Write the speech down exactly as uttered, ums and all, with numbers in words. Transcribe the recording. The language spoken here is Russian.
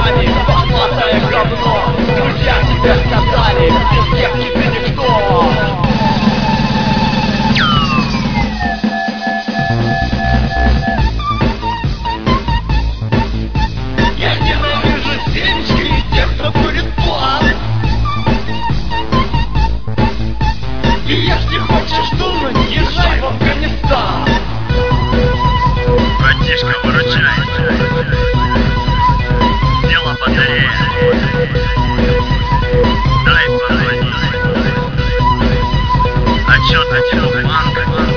руками, пошлатое говно. Друзья тебе сказали, без всех тебе никто. Я ненавижу семечки и тех, кто курит план. И если хочешь думать, езжай в Афганистан. Братишка, выручай. Села батарея. Дай позвонить. А чё ты, банк?